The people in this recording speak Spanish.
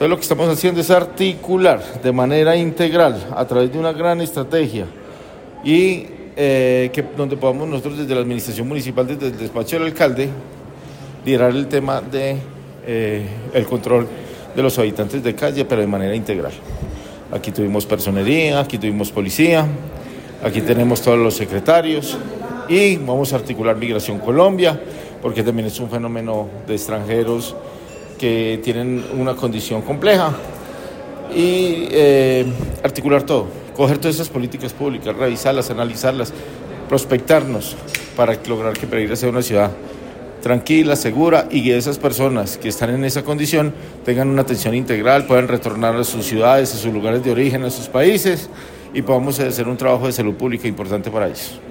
Entonces lo que estamos haciendo es articular de manera integral a través de una gran estrategia y donde podamos nosotros desde la administración municipal, desde el despacho del alcalde, liderar el tema de el control de los habitantes de calle, pero de manera integral. Aquí tuvimos personería, aquí tuvimos policía, aquí tenemos todos los secretarios y vamos a articular Migración Colombia, porque también es un fenómeno de extranjeros que tienen una condición compleja y articular todo, coger todas esas políticas públicas, revisarlas, analizarlas, prospectarnos para lograr que Pereira sea una ciudad tranquila, segura y que esas personas que están en esa condición tengan una atención integral, puedan retornar a sus ciudades, a sus lugares de origen, a sus países y podamos hacer un trabajo de salud pública importante para ellos.